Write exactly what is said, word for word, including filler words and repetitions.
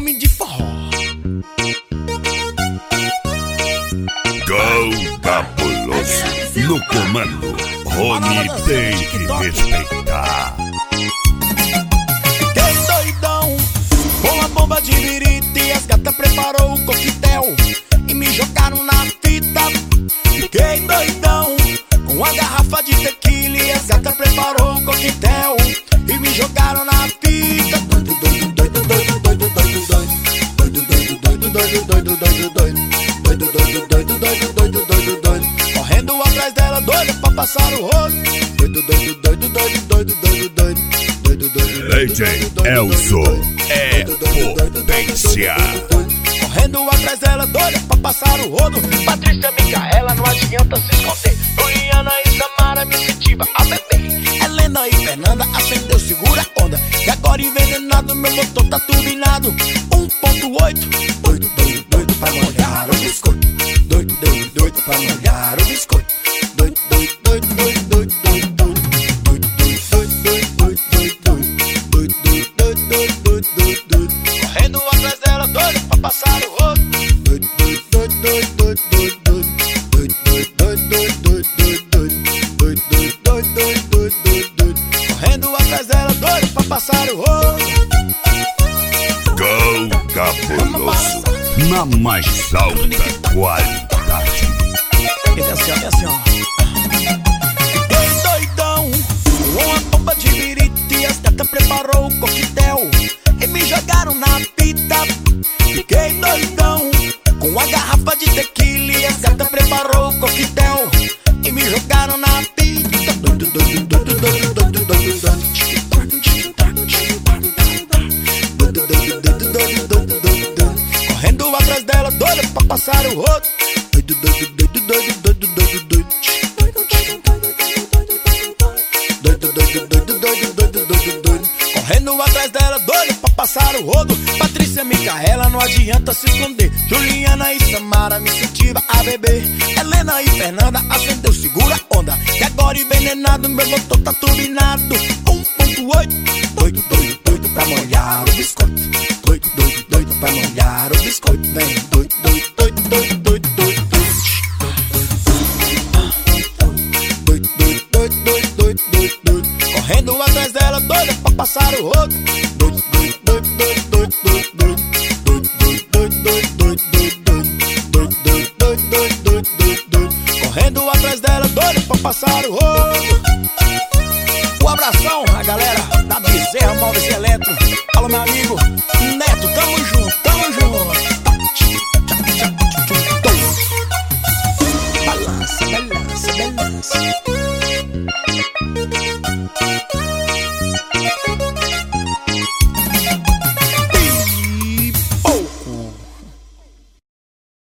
nome de forró. Gol Cabuloso no comando. Rony tem que respeitar. Fiquei doidão com a bomba de birita e as gatas preparou o coquetel e me jogaram na fita. Fiquei doidão com a garrafa de tequila e as gatas preparou o coquetel e me jogaram na fita. Doido, doido, doido, doido, doido, doido, doido, doido, doido, doido, doido, doido, doido, doido, doido, doido, doido, doido, doido, doido, correndo atrás dela, doida pra passar o rodo. Doido, doido, doido, doido, doido, doido, doido, doido, doido, D J Elzo é potência. Correndo atrás dela, doida pra passar o rodo. Patrícia, Micaela, não adianta se esconder. Juliana e Samara me incentiva a beber. Helena e Fernanda acendeu, segura a onda. E agora envenenado, meu motor tá turbinado. um ponto oito. Doido, doido, doido pra molhar o biscoito. Doido, doido, doido pra molhar o biscoito. Doido, doido, doido, doido, doido, doido, doido. Doido, doido, doido, doido, doido, doido, doido, doido, doido, doido, doido. Correndo atrás dela, doido pra passar o rodo. Doido, doido, doido, doido, doido, doido, doido, doido, doido, doido, doido, doido, doido, doido, doido, doido, doido, doido. Correndo atrás dela, doido pra passar o rodo. Gol Cabuloso na mais alta qualidade. E desce, ó, desce, ó. Fiquei doidão com uma bomba de birita e as gatas preparou o coquetel e me jogaram na pita. Fiquei doidão com a garrafa de tequila e as gatas preparou o coquetel e me jogaram na pita. Doido, doido, doido, doido, doido, doido, doido. Doido, doido, doido, doido, doido, doido, doido. Correndo atrás dela, doido pra passar o rodo. Doido, doido, doido, doido, doido, doido, doido. Doido, doido, doido, doido, doido, doido, doido. Correndo atrás dela, doido pra passar o rodo. Patrícia, Micaela, não adianta se esconder. Juliana e Samara me incentiva a beber. Helena e Fernanda acendeu, segura a onda. E agora envenenado, meu motor tá turbinado. um ponto oito. Doido, doido, doido pra molhar o biscoito. Doido, doido, doido pra molhar o biscoito. Vem, doido, doido, doido, doido, doido, doido. Doido, doido, doido, doido, doido, doido, doido. Correndo atrás dela, doida pra passar o rodo. Doido, doido, doido, doido, doido, doido, doido, doido, doido, doido, doido, doido, doido, doido, doido, doido, doido, doido. Correndo atrás dela, doida pra passar o rodo. Um abração a galera da Bezerra Móveis e Eletro. Alô, meu amigo Neto, tamo junto.